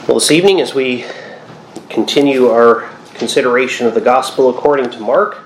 Well, this evening, as we continue our consideration of the Gospel according to Mark,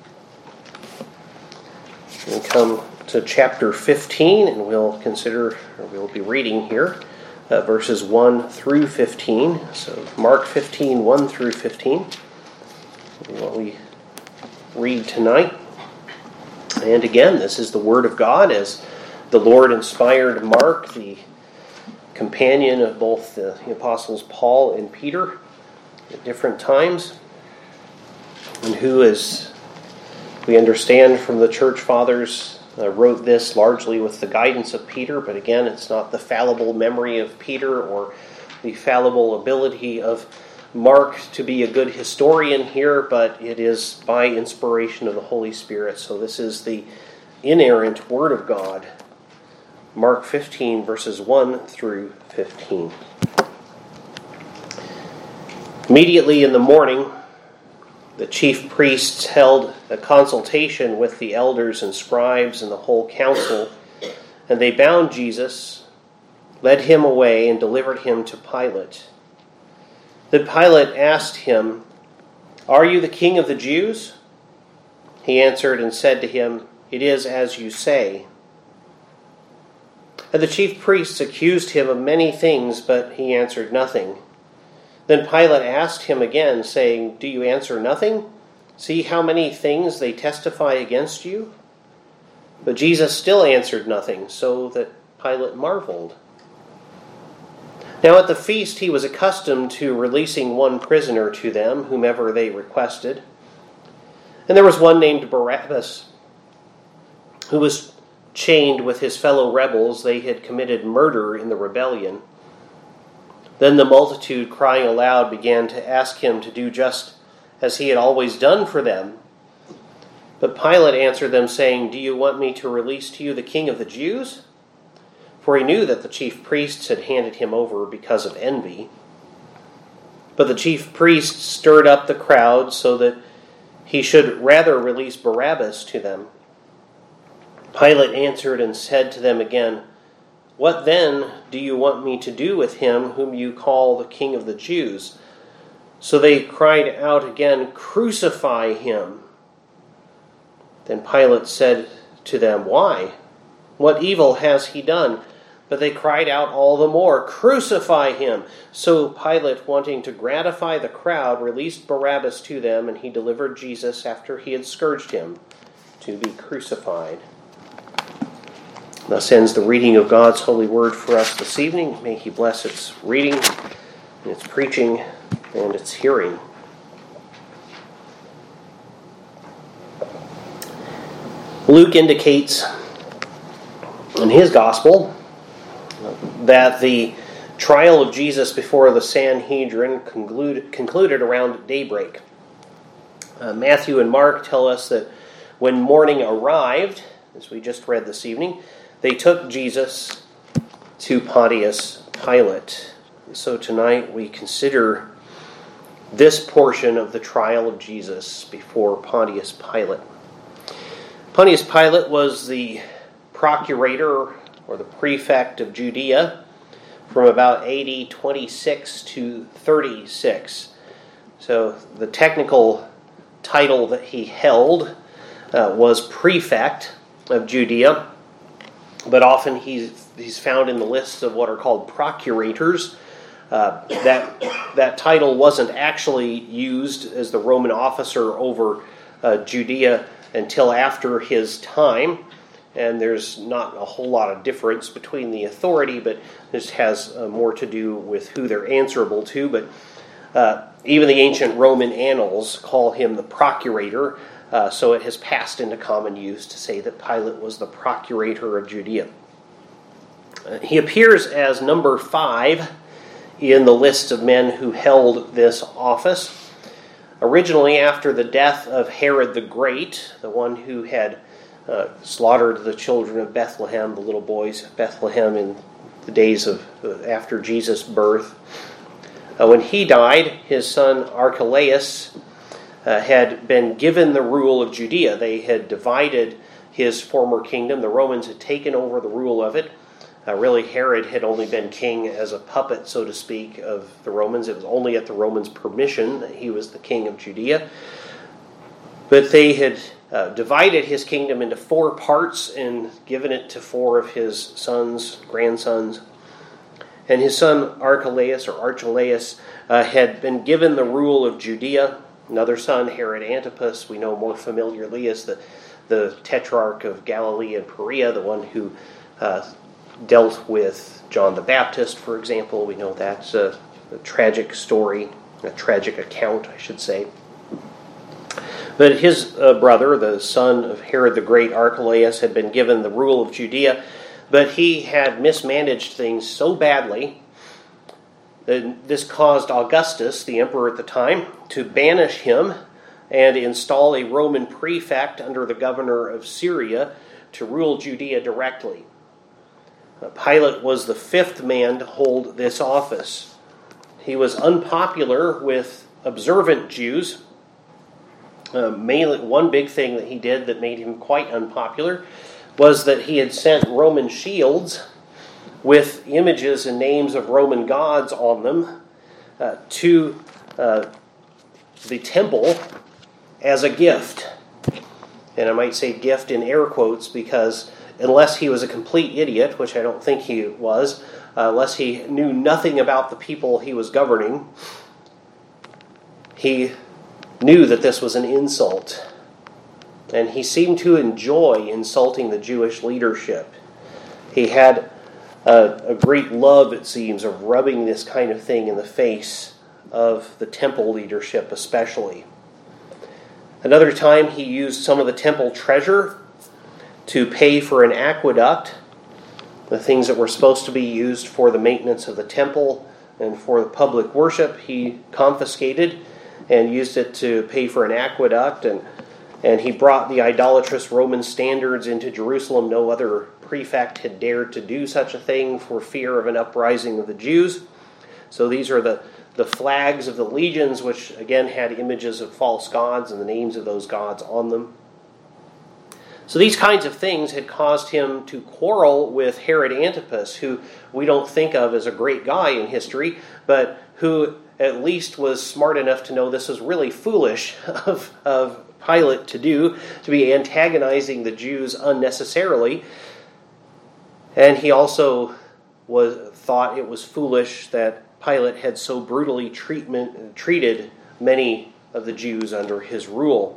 we'll come to chapter 15, and we'll be reading here verses 1 through 15. So Mark 15, 1 through 15, is what we read tonight. And again, this is the Word of God as the Lord inspired Mark, the companion of both the apostles Paul and Peter at different times, and who, as we understand from the church fathers, wrote this largely with the guidance of Peter, but again, it's not the fallible memory of Peter or the fallible ability of Mark to be a good historian here, but it is by inspiration of the Holy Spirit. So this is the inerrant Word of God. Mark 15, verses 1 through 15. Immediately in the morning, the chief priests held a consultation with the elders and scribes and the whole council, and they bound Jesus, led him away, and delivered him to Pilate. Then Pilate asked him, "Are you the king of the Jews?" He answered and said to him, "It is as you say." And the chief priests accused him of many things, but he answered nothing. Then Pilate asked him again, saying, "Do you answer nothing? See how many things they testify against you?" But Jesus still answered nothing, so that Pilate marveled. Now at the feast he was accustomed to releasing one prisoner to them, whomever they requested. And there was one named Barabbas, who was chained with his fellow rebels. They had committed murder in the rebellion. Then the multitude, crying aloud, began to ask him to do just as he had always done for them. But Pilate answered them, saying, "Do you want me to release to you the king of the Jews?" For he knew that the chief priests had handed him over because of envy. But the chief priests stirred up the crowd so that he should rather release Barabbas to them. Pilate answered and said to them again, "What then do you want me to do with him whom you call the King of the Jews?" So they cried out again, "Crucify him!" Then Pilate said to them, "Why? What evil has he done?" But they cried out all the more, "Crucify him!" So Pilate, wanting to gratify the crowd, released Barabbas to them, and he delivered Jesus after he had scourged him to be crucified. Thus ends the reading of God's holy word for us this evening. May he bless its reading, its preaching, and its hearing. Luke indicates in his gospel that the trial of Jesus before the Sanhedrin concluded around daybreak. Matthew and Mark tell us that when morning arrived, as we just read this evening, they took Jesus to Pontius Pilate. So tonight we consider this portion of the trial of Jesus before Pontius Pilate. Pontius Pilate was the procurator or the prefect of Judea from about AD 26 to 36. So the technical title that he held was prefect of Judea, but often he's found in the lists of what are called procurators. That title wasn't actually used as the Roman officer over Judea until after his time, and there's not a whole lot of difference between the authority, but this has more to do with who they're answerable to. But even the ancient Roman annals call him the procurator, so it has passed into common use to say that Pilate was the procurator of Judea. He appears as number 5 in the list of men who held this office. Originally, after the death of Herod the Great, the one who had slaughtered the children of Bethlehem, the little boys of Bethlehem in the days of after Jesus' birth. When he died, his son Archelaus had been given the rule of Judea. They had divided his former kingdom. The Romans had taken over the rule of it. Really, Herod had only been king as a puppet, so to speak, of the Romans. It was only at the Romans' permission that he was the king of Judea. But they had divided his kingdom into 4 parts and given it to 4 of his grandsons. And his son Archelaus had been given the rule of Judea. Another son, Herod Antipas, we know more familiarly as the tetrarch of Galilee and Perea, the one who dealt with John the Baptist, for example. We know that's a tragic story, a tragic account, I should say. But his brother, the son of Herod the Great, Archelaus, had been given the rule of Judea, but he had mismanaged things so badly that this caused Augustus, the emperor at the time, to banish him and install a Roman prefect under the governor of Syria to rule Judea directly. Pilate was the 5th man to hold this office. He was unpopular with observant Jews. Mainly, one big thing that he did that made him quite unpopular was that he had sent Roman shields with images and names of Roman gods on them to the temple as a gift. And I might say gift in air quotes because unless he was a complete idiot, which I don't think he was, unless he knew nothing about the people he was governing, he knew that this was an insult. And he seemed to enjoy insulting the Jewish leadership. He had a great love, it seems, of rubbing this kind of thing in the face of the temple leadership especially. Another time he used some of the temple treasure to pay for an aqueduct, the things that were supposed to be used for the maintenance of the temple and for the public worship, he confiscated and used it to pay for an aqueduct, and he brought the idolatrous Roman standards into Jerusalem. No other prefect had dared to do such a thing for fear of an uprising of the Jews. So these are the flags of the legions, which again had images of false gods and the names of those gods on them. So these kinds of things had caused him to quarrel with Herod Antipas, who we don't think of as a great guy in history, but who at least was smart enough to know this was really foolish of Pilate to do, to be antagonizing the Jews unnecessarily. And he also thought it was foolish that Pilate had so brutally treated many of the Jews under his rule.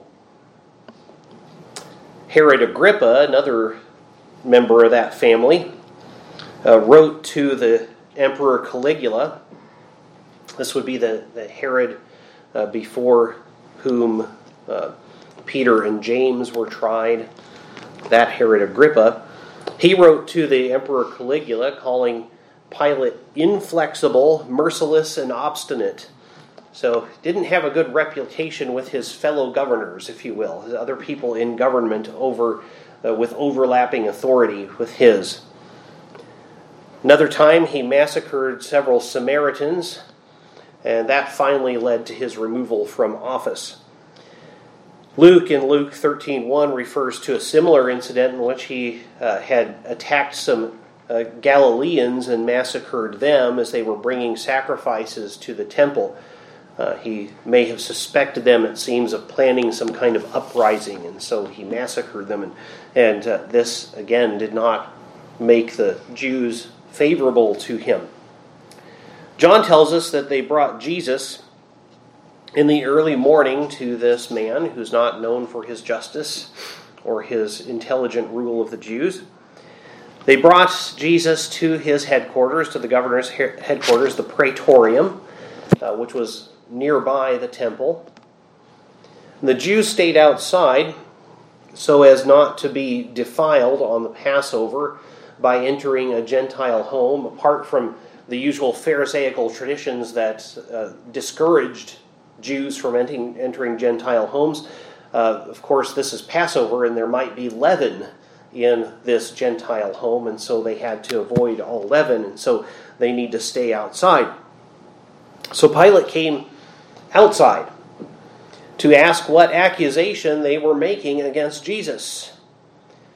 Herod Agrippa, another member of that family, wrote to the Emperor Caligula. This would be the Herod before whom Peter and James were tried, that Herod Agrippa. He wrote to the Emperor Caligula calling Pilate inflexible, merciless, and obstinate. So didn't have a good reputation with his fellow governors, if you will, his other people in government with overlapping authority with his. Another time he massacred several Samaritans, and that finally led to his removal from office. Luke, in Luke 13:1, refers to a similar incident in which he had attacked some Galileans and massacred them as they were bringing sacrifices to the temple. He may have suspected them, it seems, of planning some kind of uprising, and so he massacred them. And this, again, did not make the Jews favorable to him. John tells us that they brought Jesus in the early morning to this man who's not known for his justice or his intelligent rule of the Jews. They brought Jesus to his headquarters, to the governor's headquarters, the Praetorium, which was nearby the temple. And the Jews stayed outside so as not to be defiled on the Passover by entering a Gentile home, apart from the usual Pharisaical traditions that discouraged Jews from entering Gentile homes. Of course, this is Passover, and there might be leaven in this Gentile home, and so they had to avoid all leaven, and so they need to stay outside. So Pilate came outside to ask what accusation they were making against Jesus.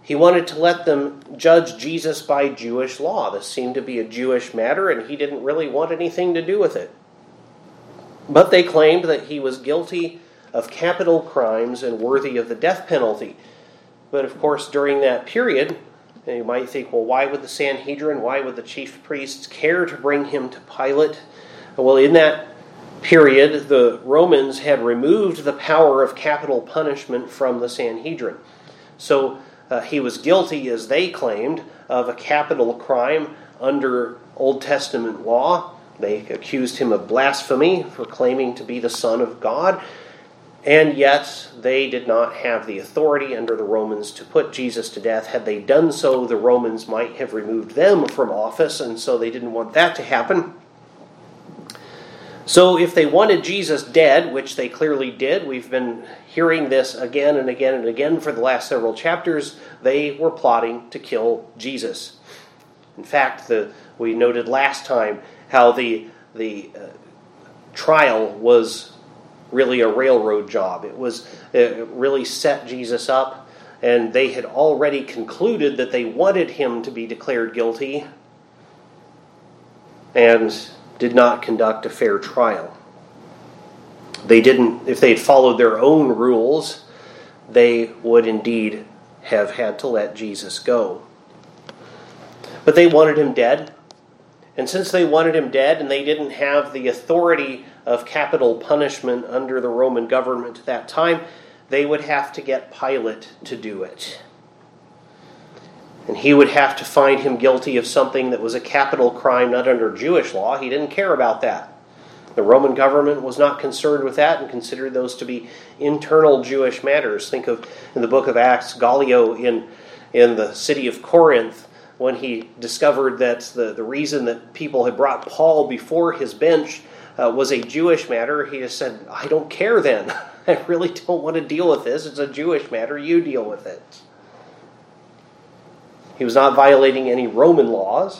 He wanted to let them judge Jesus by Jewish law. This seemed to be a Jewish matter, and he didn't really want anything to do with it. But they claimed that he was guilty of capital crimes and worthy of the death penalty. But of course, during that period, you might think, well, why would the Sanhedrin, why would the chief priests care to bring him to Pilate? Well, in that period, the Romans had removed the power of capital punishment from the Sanhedrin. So he was guilty, as they claimed, of a capital crime under Old Testament law. They accused him of blasphemy for claiming to be the Son of God. And yet, they did not have the authority under the Romans to put Jesus to death. Had they done so, the Romans might have removed them from office, and so they didn't want that to happen. So if they wanted Jesus dead, which they clearly did, we've been hearing this again and again and again for the last several chapters, they were plotting to kill Jesus. In fact, we noted last time how the trial was really a railroad job. It really set Jesus up, and they had already concluded that they wanted him to be declared guilty and did not conduct a fair trial. If they had followed their own rules, they would indeed have had to let Jesus go. But they wanted him dead. And since they wanted him dead and they didn't have the authority of capital punishment under the Roman government at that time, they would have to get Pilate to do it. And he would have to find him guilty of something that was a capital crime not under Jewish law. He didn't care about that. The Roman government was not concerned with that and considered those to be internal Jewish matters. Think of, in the book of Acts, Gallio in the city of Corinth, when he discovered that the reason that people had brought Paul before his bench was a Jewish matter. He just said, I don't care then. I really don't want to deal with this. It's a Jewish matter. You deal with it. He was not violating any Roman laws.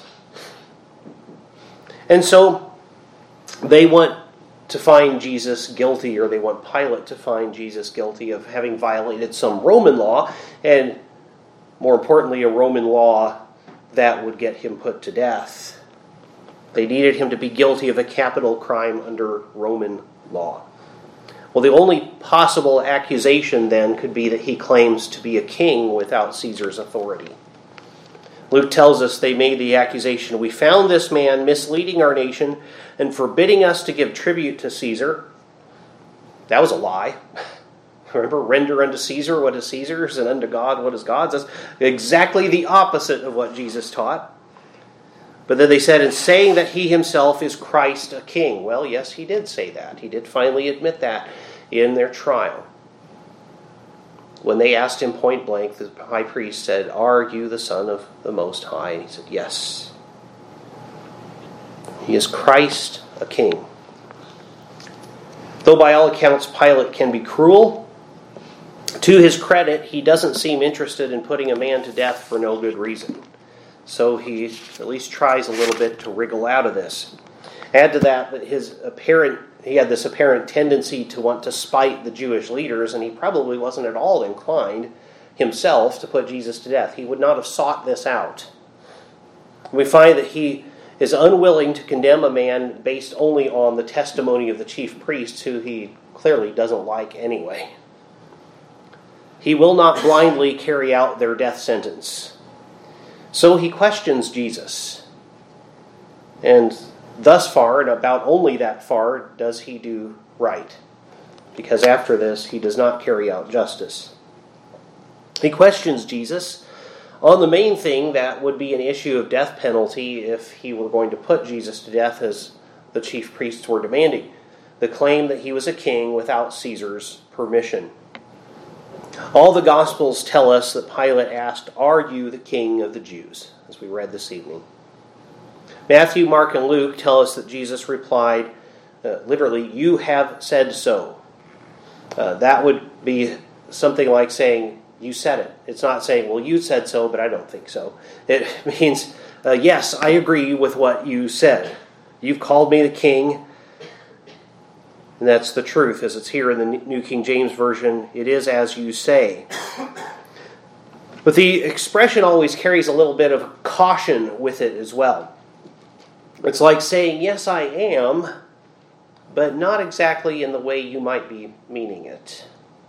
And so they want to find Jesus guilty, or they want Pilate to find Jesus guilty of having violated some Roman law, and more importantly, a Roman law that would get him put to death. They needed him to be guilty of a capital crime under Roman law. Well, the only possible accusation then could be that he claims to be a king without Caesar's authority. Luke tells us they made the accusation, we found this man misleading our nation and forbidding us to give tribute to Caesar. That was a lie. Remember, render unto Caesar what is Caesar's and unto God what is God's. That's exactly the opposite of what Jesus taught. But then they said, in saying that he himself is Christ a king. Well, yes, he did say that. He did finally admit that in their trial. When they asked him point blank, the high priest said, are you the Son of the Most High? And he said, yes. He is Christ a king. Though by all accounts Pilate can be cruel, to his credit, he doesn't seem interested in putting a man to death for no good reason. So he at least tries a little bit to wriggle out of this. Add to that he had this apparent tendency to want to spite the Jewish leaders, and he probably wasn't at all inclined himself to put Jesus to death. He would not have sought this out. We find that he is unwilling to condemn a man based only on the testimony of the chief priests, who he clearly doesn't like anyway. He will not blindly carry out their death sentence. So he questions Jesus. And thus far, and about only that far, does he do right. Because after this, he does not carry out justice. He questions Jesus on the main thing that would be an issue of death penalty if he were going to put Jesus to death, as the chief priests were demanding. The claim that he was a king without Caesar's permission. All the Gospels tell us that Pilate asked, are you the king of the Jews? As we read this evening. Matthew, Mark, and Luke tell us that Jesus replied, literally, you have said so. That would be something like saying, you said it. It's not saying, well, you said so, but I don't think so. It means, yes, I agree with what you said. You've called me the king. And that's the truth, as it's here in the New King James Version. It is as you say. But the expression always carries a little bit of caution with it as well. It's like saying, yes, I am, but not exactly in the way you might be meaning it.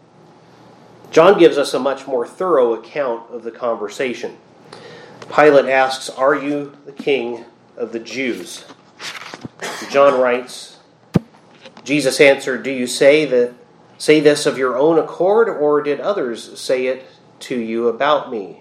John gives us a much more thorough account of the conversation. Pilate asks, "Are you the king of the Jews?" John writes, Jesus answered, "Do you say this of your own accord, or did others say it to you about me?"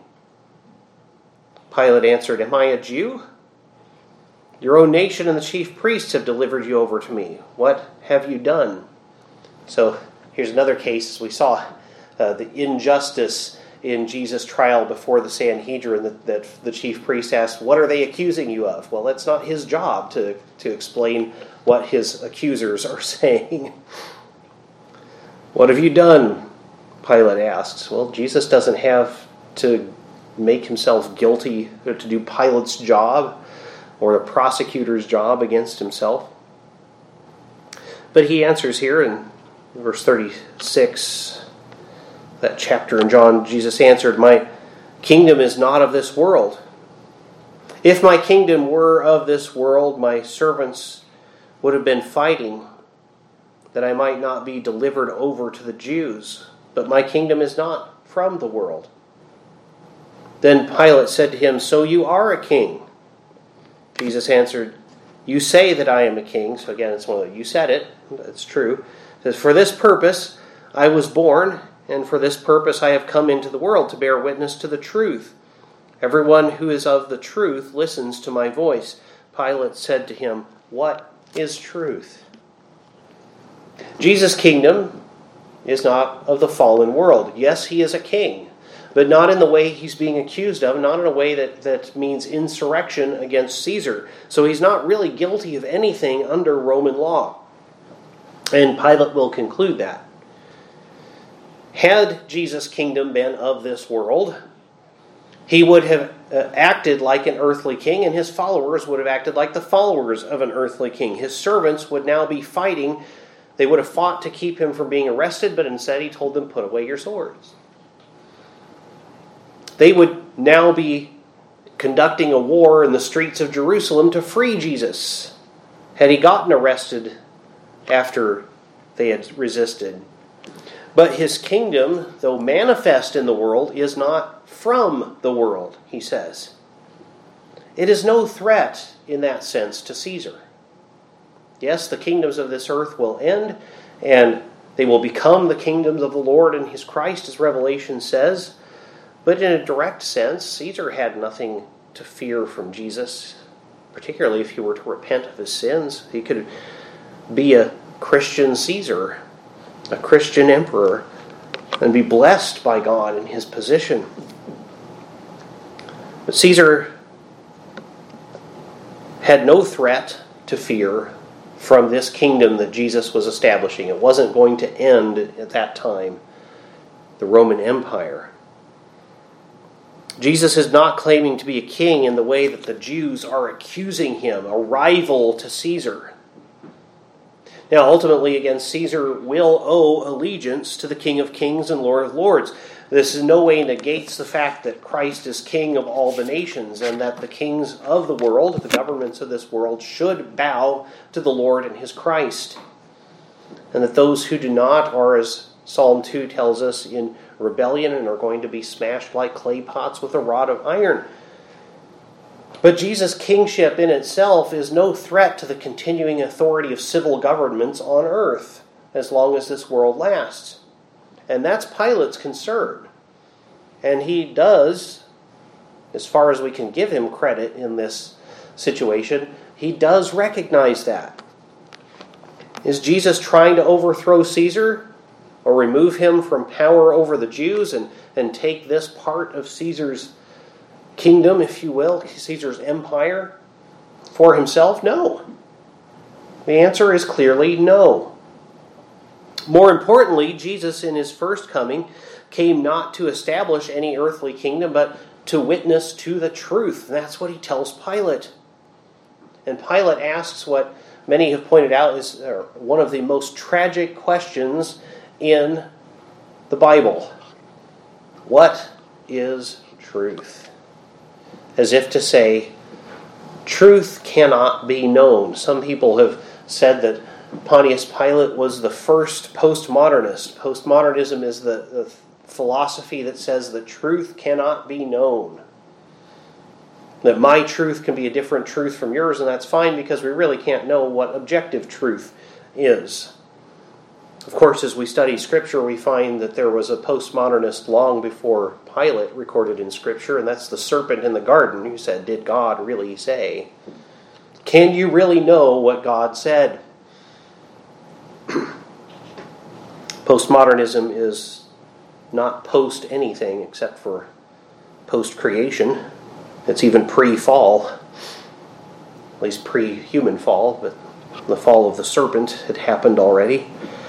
Pilate answered, "Am I a Jew? Your own nation and the chief priests have delivered you over to me. What have you done?" So here's another case, as we saw, the injustice in Jesus' trial before the Sanhedrin that the chief priest asked, "What are they accusing you of?" Well, that's not his job to explain what his accusers are saying. "What have you done?" Pilate asks. Well, Jesus doesn't have to make himself guilty or to do Pilate's job or the prosecutor's job against himself. But he answers here in verse 36, that chapter in John, Jesus answered, "My kingdom is not of this world. If my kingdom were of this world, my servants would have been fighting that I might not be delivered over to the Jews. But my kingdom is not from the world." Then Pilate said to him, "So you are a king?" Jesus answered, "You say that I am a king." So again, it's one of the, you said it. It's true. It says, "For this purpose I was born, and for this purpose I have come into the world, to bear witness to the truth. Everyone who is of the truth listens to my voice." Pilate said to him, "What is truth?" Jesus' kingdom is not of the fallen world. Yes, he is a king, but not in the way he's being accused of, not in a way that means insurrection against Caesar. So he's not really guilty of anything under Roman law. And Pilate will conclude that. Had Jesus' kingdom been of this world, he would have acted like an earthly king, and his followers would have acted like the followers of an earthly king. His servants would now be fighting. They would have fought to keep him from being arrested, but instead he told them, "Put away your swords." They would now be conducting a war in the streets of Jerusalem to free Jesus, had he gotten arrested after they had resisted. But his kingdom, though manifest in the world, is not from the world, he says. It is no threat in that sense to Caesar. Yes, the kingdoms of this earth will end, and they will become the kingdoms of the Lord and his Christ, as Revelation says. But in a direct sense, Caesar had nothing to fear from Jesus, particularly if he were to repent of his sins. He could be a Christian Caesar, a Christian emperor, and be blessed by God in his position. But Caesar had no threat to fear from this kingdom that Jesus was establishing. It wasn't going to end at that time, the Roman Empire. Jesus is not claiming to be a king in the way that the Jews are accusing him, a rival to Caesar. Now, ultimately, again, Caesar will owe allegiance to the King of Kings and Lord of Lords. This in no way negates the fact that Christ is king of all the nations, and that the kings of the world, the governments of this world, should bow to the Lord and his Christ. And that those who do not are, as Psalm 2 tells us, in rebellion and are going to be smashed like clay pots with a rod of iron. But Jesus' kingship in itself is no threat to the continuing authority of civil governments on earth, as long as this world lasts. And that's Pilate's concern. And he does, as far as we can give him credit in this situation, he does recognize that. Is Jesus trying to overthrow Caesar, or remove him from power over the Jews and take this part of Caesar's kingdom, if you will, Caesar's empire, for himself? No. The answer is clearly no. More importantly, Jesus in his first coming came not to establish any earthly kingdom, but to witness to the truth. And that's what he tells Pilate. And Pilate asks what many have pointed out is one of the most tragic questions in the Bible. What is truth. As if to say, truth cannot be known. Some people have said that Pontius Pilate was the first postmodernist. Postmodernism is the philosophy that says that truth cannot be known. That my truth can be a different truth from yours, and that's fine because we really can't know what objective truth is. Of course, as we study Scripture, we find that there was a postmodernist long before Pilate recorded in Scripture, and that's the serpent in the garden who said, "Did God really say?" Can you really know what God said? Postmodernism is not post anything except for post-creation. It's even pre-fall, at least pre-human fall, but the fall of the serpent had happened already.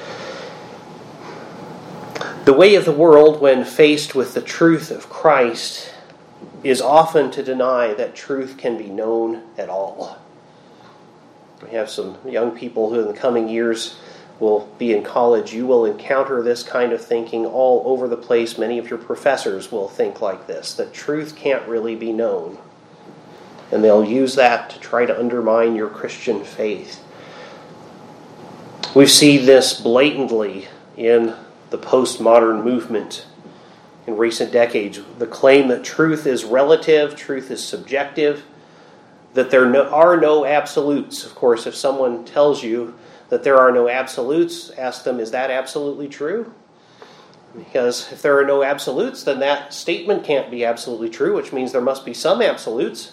The way of the world when faced with the truth of Christ is often to deny that truth can be known at all. We have some young people who in the coming years will be in college. You will encounter this kind of thinking all over the place. Many of your professors will think like this, that truth can't really be known. And they'll use that to try to undermine your Christian faith. We see this blatantly in the postmodern movement in recent decades. The claim that truth is relative, truth is subjective, that there are no absolutes. Of course, if someone tells you that there are no absolutes, ask them, is that absolutely true? Because if there are no absolutes, then that statement can't be absolutely true, which means there must be some absolutes.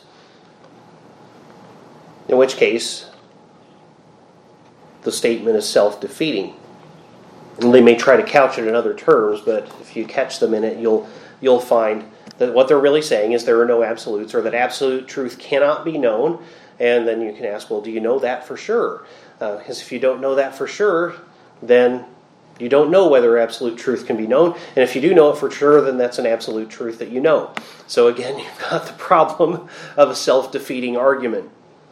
In which case, the statement is self-defeating. And they may try to couch it in other terms, but if you catch them in it, you'll find that what they're really saying is there are no absolutes, or that absolute truth cannot be known. And then you can ask, well, do you know that for sure? Because if you don't know that for sure, then you don't know whether absolute truth can be known. And if you do know it for sure, then that's an absolute truth that you know. So again, you've got the problem of a self-defeating argument.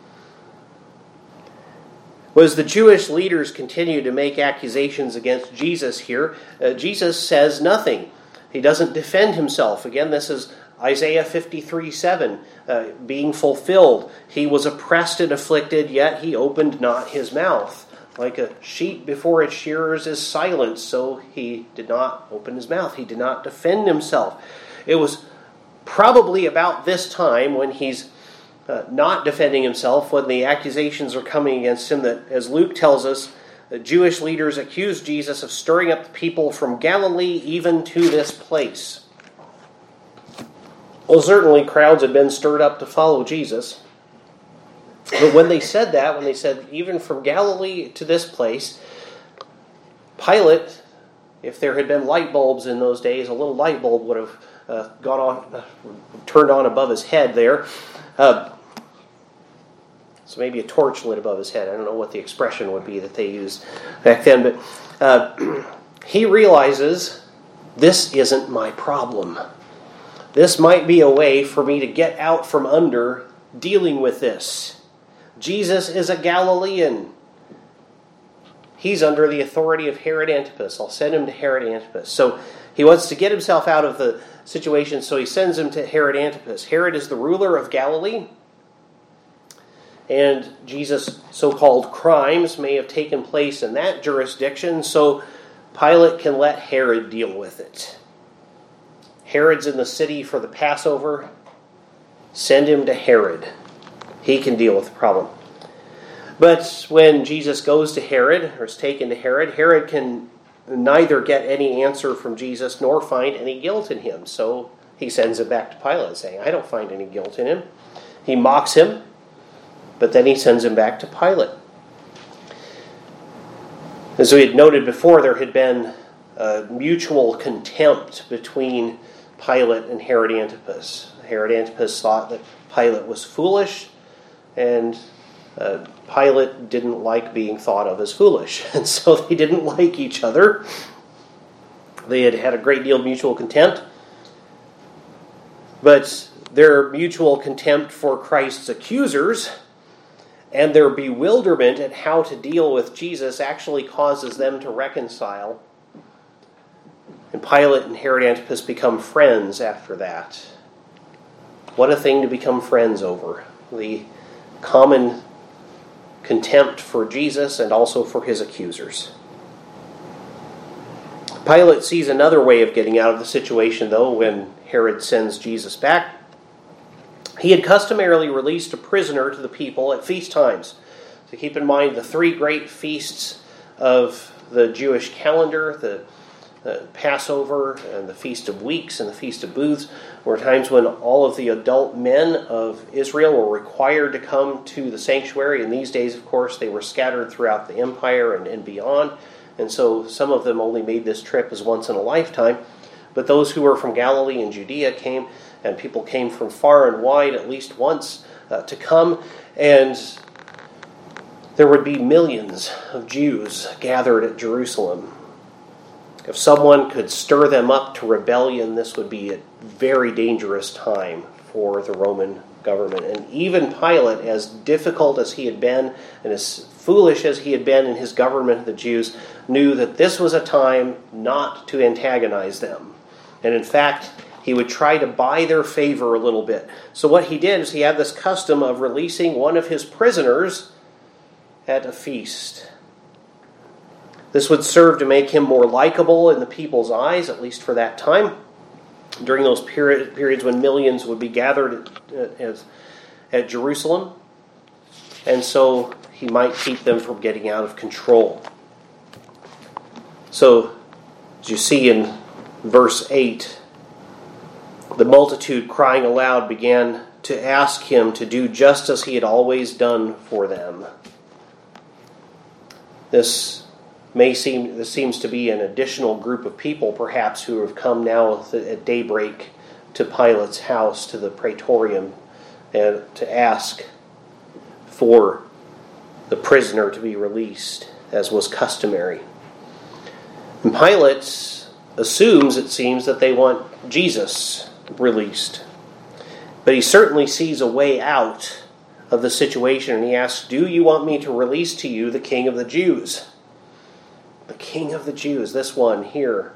As the Jewish leaders continue to make accusations against Jesus here, Jesus says nothing. He doesn't defend himself. Again, this is Isaiah 53:7 being fulfilled. He was oppressed and afflicted, yet he opened not his mouth. Like a sheep before its shearers is silent, so he did not open his mouth. He did not defend himself. It was probably about this time when he's not defending himself, when the accusations are coming against him, that, as Luke tells us, the Jewish leaders accused Jesus of stirring up the people from Galilee even to this place. Well, certainly crowds had been stirred up to follow Jesus. But when they said that, when they said even from Galilee to this place, Pilate, if there had been light bulbs in those days, a little light bulb would have turned on above his head there. So maybe a torch lit above his head. I don't know what the expression would be that they used back then. But he realizes, this isn't my problem. This might be a way for me to get out from under dealing with this. Jesus is a Galilean. He's under the authority of Herod Antipas. I'll send him to Herod Antipas. So he wants to get himself out of the situation, so he sends him to Herod Antipas. Herod is the ruler of Galilee. And Jesus' so-called crimes may have taken place in that jurisdiction, so Pilate can let Herod deal with it. Herod's in the city for the Passover. Send him to Herod. He can deal with the problem. But when Jesus goes to Herod, or is taken to Herod, Herod can neither get any answer from Jesus nor find any guilt in him. So he sends it back to Pilate, saying, I don't find any guilt in him. He mocks him. But then he sends him back to Pilate. As we had noted before, there had been mutual contempt between Pilate and Herod Antipas. Herod Antipas thought that Pilate was foolish, and Pilate didn't like being thought of as foolish. And so they didn't like each other. They had had a great deal of mutual contempt. But their mutual contempt for Christ's accusers and their bewilderment at how to deal with Jesus actually causes them to reconcile. And Pilate and Herod Antipas become friends after that. What a thing to become friends over. The common contempt for Jesus and also for his accusers. Pilate sees another way of getting out of the situation, though, when Herod sends Jesus back. He had customarily released a prisoner to the people at feast times. So keep in mind the three great feasts of the Jewish calendar, the Passover and the Feast of Weeks and the Feast of Booths, were times when all of the adult men of Israel were required to come to the sanctuary. In these days, of course, they were scattered throughout the empire and beyond. And so some of them only made this trip as once in a lifetime. But those who were from Galilee and Judea came, and people came from far and wide at least once to come. And there would be millions of Jews gathered at Jerusalem. If someone could stir them up to rebellion, this would be a very dangerous time for the Roman government. And even Pilate, as difficult as he had been and as foolish as he had been in his government of the Jews, knew that this was a time not to antagonize them. And in fact, he would try to buy their favor a little bit. So what he did is he had this custom of releasing one of his prisoners at a feast. This would serve to make him more likable in the people's eyes, at least for that time, during those periods when millions would be gathered at Jerusalem. And so he might keep them from getting out of control. So, as you see in verse 8, the multitude crying aloud began to ask him to do just as he had always done for them. This seems to be an additional group of people, perhaps, who have come now at daybreak to Pilate's house, to the praetorium, and to ask for the prisoner to be released, as was customary. And Pilate assumes, it seems, that they want Jesus released. But he certainly sees a way out of the situation, and he asks, "Do you want me to release to you the King of the Jews?" The King of the Jews, this one here.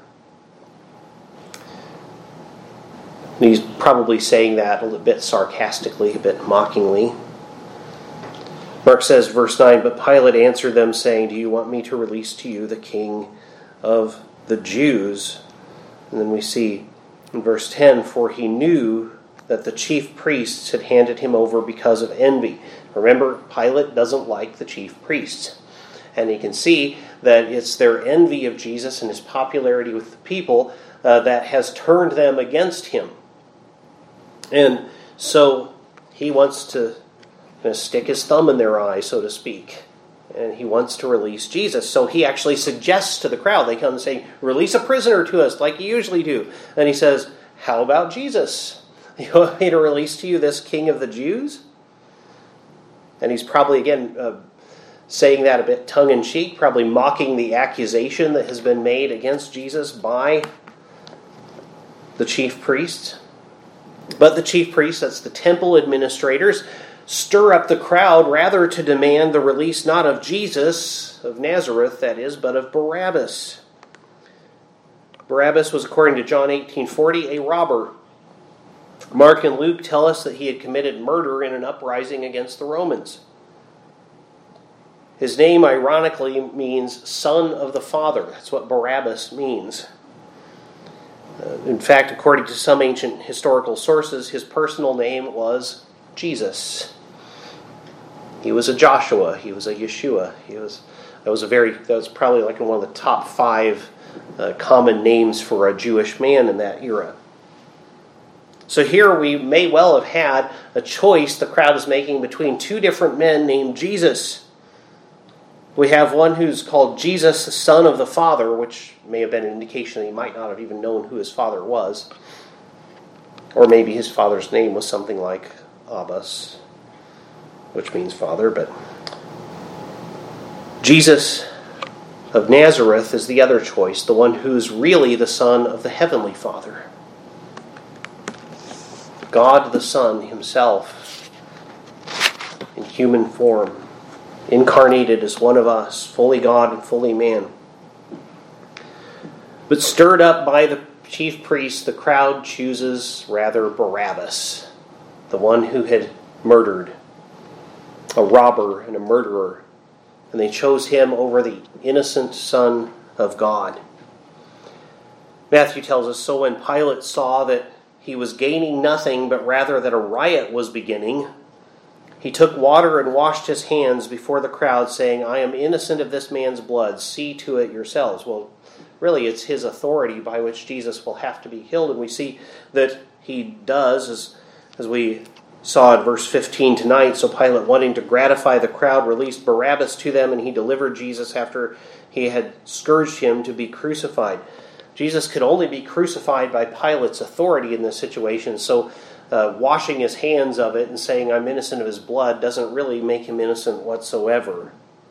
And he's probably saying that a little bit sarcastically, a bit mockingly. Mark says, verse 9, "But Pilate answered them, saying, 'Do you want me to release to you the King of the Jews?' And then we see in verse 10, 'For he knew that the chief priests had handed him over because of envy.'" Remember, Pilate doesn't like the chief priests. And he can see that it's their envy of Jesus and his popularity with the people that has turned them against him. And so he wants to stick his thumb in their eye, so to speak. And he wants to release Jesus. So he actually suggests to the crowd, they come and say, "Release a prisoner to us like you usually do." And he says, "How about Jesus? You want me to release to you this King of the Jews?" And he's probably, again, saying that a bit tongue-in-cheek, probably mocking the accusation that has been made against Jesus by the chief priests. But the chief priests, that's the temple administrators, stir up the crowd rather to demand the release not of Jesus, of Nazareth, that is, but of Barabbas. Barabbas was, according to John 18:40, a robber. Mark and Luke tell us that he had committed murder in an uprising against the Romans. His name, ironically, means son of the Father. That's what Barabbas means. In fact, according to some ancient historical sources, his personal name was Jesus. He was a Joshua. He was a Yeshua. That was probably like one of the top 5 common names for a Jewish man in that era. So here we may well have had a choice the crowd is making between 2 different men named Jesus. We have one who's called Jesus, the Son of the Father, which may have been an indication that he might not have even known who his father was. Or maybe his father's name was something like Abbas, which means father. But Jesus of Nazareth is the other choice, the one who's really the Son of the Heavenly Father. God the Son himself, in human form, incarnated as one of us, fully God and fully man. But stirred up by the chief priests, the crowd chooses rather Barabbas. the one who had murdered, a robber and a murderer, and they chose him over the innocent Son of God. Matthew tells us, so when Pilate saw that he was gaining nothing, but rather that a riot was beginning, he took water and washed his hands before the crowd, saying, I am innocent of this man's blood. See to it yourselves. Well, really, it's his authority by which Jesus will have to be killed. And we see that he does, as we saw in verse 15 tonight. So Pilate, wanting to gratify the crowd, released Barabbas to them, and he delivered Jesus after he had scourged him to be crucified. Jesus could only be crucified by Pilate's authority in this situation, so washing his hands of it and saying, I'm innocent of his blood, doesn't really make him innocent whatsoever.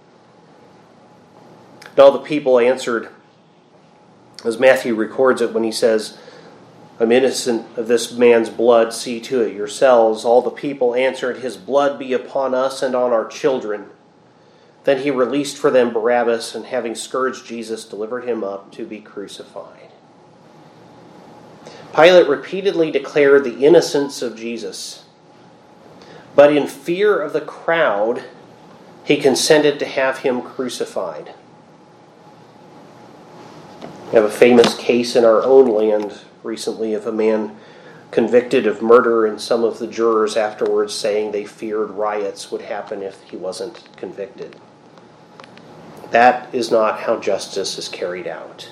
And all the people answered, as Matthew records it when he says, I'm innocent of this man's blood, see to it yourselves. All the people answered, his blood be upon us and on our children. Then he released for them Barabbas, and having scourged Jesus, delivered him up to be crucified. Pilate repeatedly declared the innocence of Jesus, but in fear of the crowd, he consented to have him crucified. We have a famous case in our own land recently of a man convicted of murder, and some of the jurors afterwards saying they feared riots would happen if he wasn't convicted. That is not how justice is carried out.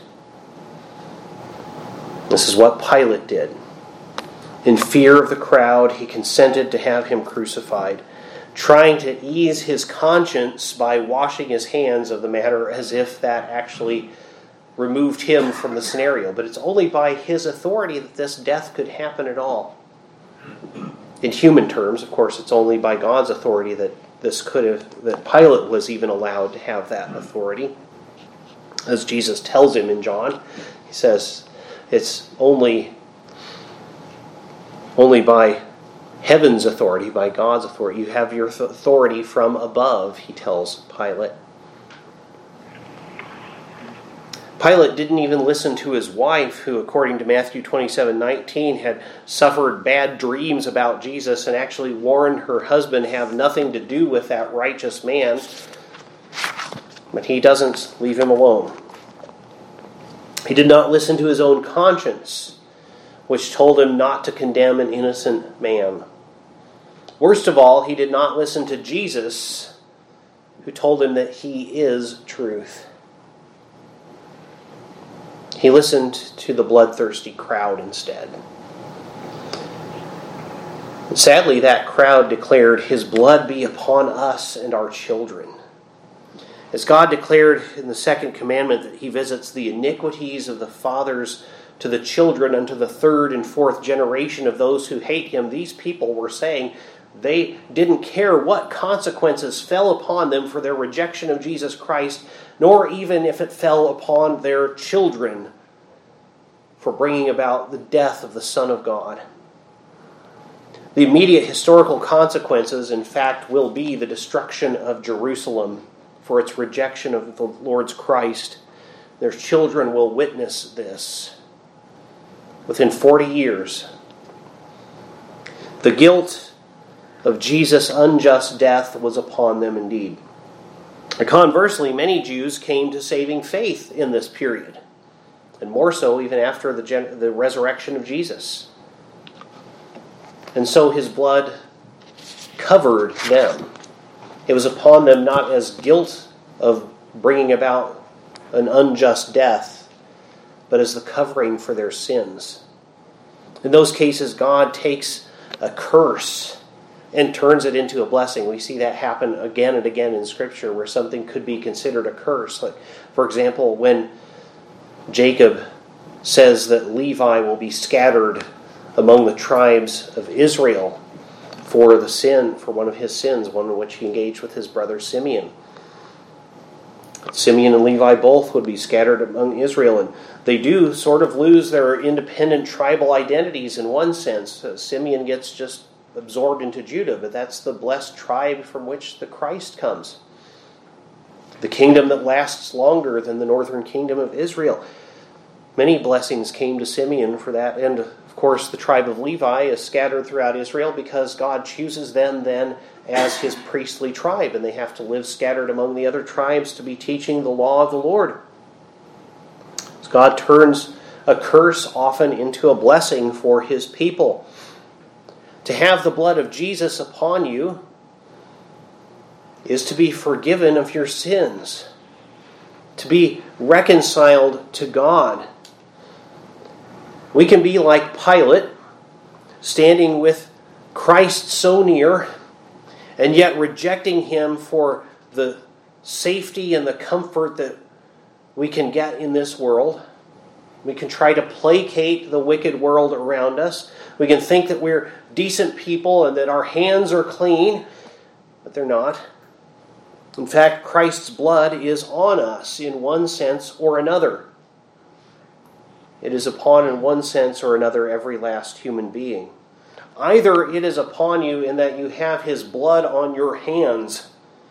This is what Pilate did. In fear of the crowd, he consented to have him crucified, trying to ease his conscience by washing his hands of the matter as if that actually removed him from the scenario. But it's only by his authority that this death could happen at all. In human terms, of course, it's only by God's authority that that Pilate was even allowed to have that authority. As Jesus tells him in John, he says, it's only by heaven's authority, by God's authority. You have your authority from above, he tells Pilate. Pilate didn't even listen to his wife, who, according to Matthew 27:19, had suffered bad dreams about Jesus and actually warned her husband have nothing to do with that righteous man. But he doesn't leave him alone. He did not listen to his own conscience, which told him not to condemn an innocent man. Worst of all, he did not listen to Jesus, who told him that he is truth. He listened to the bloodthirsty crowd instead. Sadly, that crowd declared, his blood be upon us and our children. As God declared in the second commandment that he visits the iniquities of the fathers to the children unto the third and fourth generation of those who hate him, these people were saying they didn't care what consequences fell upon them for their rejection of Jesus Christ, nor even if it fell upon their children for bringing about the death of the Son of God. The immediate historical consequences, in fact, will be the destruction of Jerusalem for its rejection of the Lord's Christ. Their children will witness this. Within 40 years, the guilt of Jesus' unjust death was upon them indeed. Conversely, many Jews came to saving faith in this period, and more so even after the resurrection of Jesus. And so his blood covered them. It was upon them not as guilt of bringing about an unjust death, but as the covering for their sins. In those cases, God takes a curse and turns it into a blessing. We see that happen again and again in Scripture, where something could be considered a curse. Like, for example, when Jacob says that Levi will be scattered among the tribes of Israel for one of his sins, one in which he engaged with his brother Simeon. Simeon and Levi both would be scattered among Israel, and they do sort of lose their independent tribal identities in one sense. Simeon gets just absorbed into Judah, but that's the blessed tribe from which the Christ comes. The kingdom that lasts longer than the northern kingdom of Israel. Many blessings came to Simeon for that, and of course, the tribe of Levi is scattered throughout Israel because God chooses them then as his priestly tribe, and they have to live scattered among the other tribes to be teaching the law of the Lord. So God turns a curse often into a blessing for his people. To have the blood of Jesus upon you is to be forgiven of your sins, to be reconciled to God. We can be like Pilate, standing with Christ so near, and yet rejecting him for the safety and the comfort that we can get in this world. We can try to placate the wicked world around us. We can think that we're decent people and that our hands are clean, but they're not. In fact, Christ's blood is on us in one sense or another. It is upon, in one sense or another, every last human being. Either it is upon you in that you have his blood on your hands.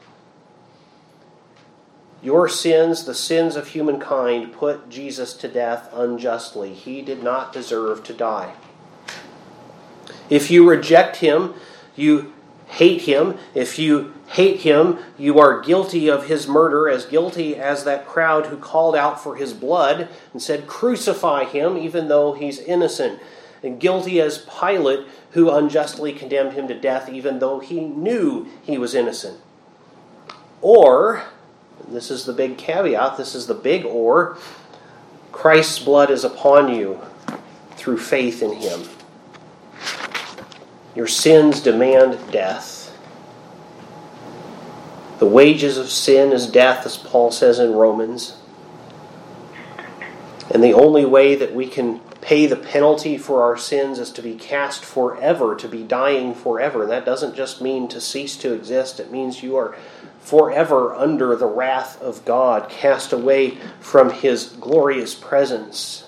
Your sins, the sins of humankind, put Jesus to death unjustly. He did not deserve to die. If you reject him, you hate him. If you hate him, you are guilty of his murder, as guilty as that crowd who called out for his blood and said, "Crucify him," even though he's innocent. And guilty as Pilate, who unjustly condemned him to death, even though he knew he was innocent. Or, and this is the big caveat, this is the big or, Christ's blood is upon you through faith in him. Your sins demand death. The wages of sin is death, as Paul says in Romans. And the only way that we can pay the penalty for our sins is to be cast forever, to be dying forever. And that doesn't just mean to cease to exist. It means you are forever under the wrath of God, cast away from his glorious presence.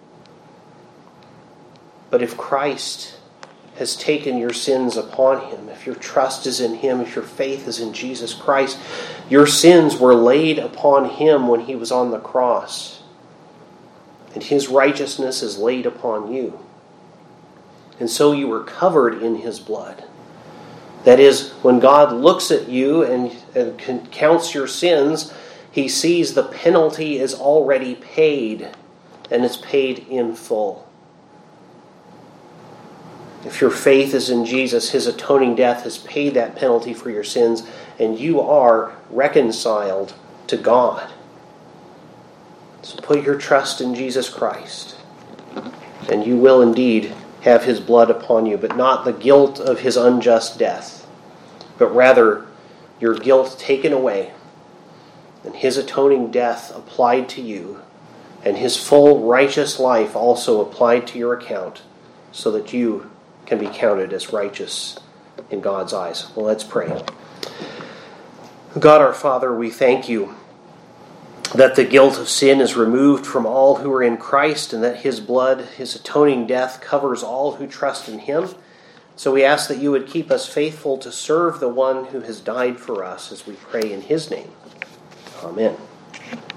But if Christ has taken your sins upon him, if your trust is in him, if your faith is in Jesus Christ, your sins were laid upon him when he was on the cross. And his righteousness is laid upon you. And so you were covered in his blood. That is, when God looks at you and counts your sins, he sees the penalty is already paid, and it's paid in full. If your faith is in Jesus, his atoning death has paid that penalty for your sins, and you are reconciled to God. So put your trust in Jesus Christ, and you will indeed have his blood upon you, but not the guilt of his unjust death, but rather your guilt taken away, and his atoning death applied to you, and his full righteous life also applied to your account, so that you can be counted as righteous in God's eyes. Well, let's pray. God our Father, we thank you that the guilt of sin is removed from all who are in Christ, and that his blood, his atoning death, covers all who trust in him. So we ask that you would keep us faithful to serve the one who has died for us, as we pray in his name. Amen.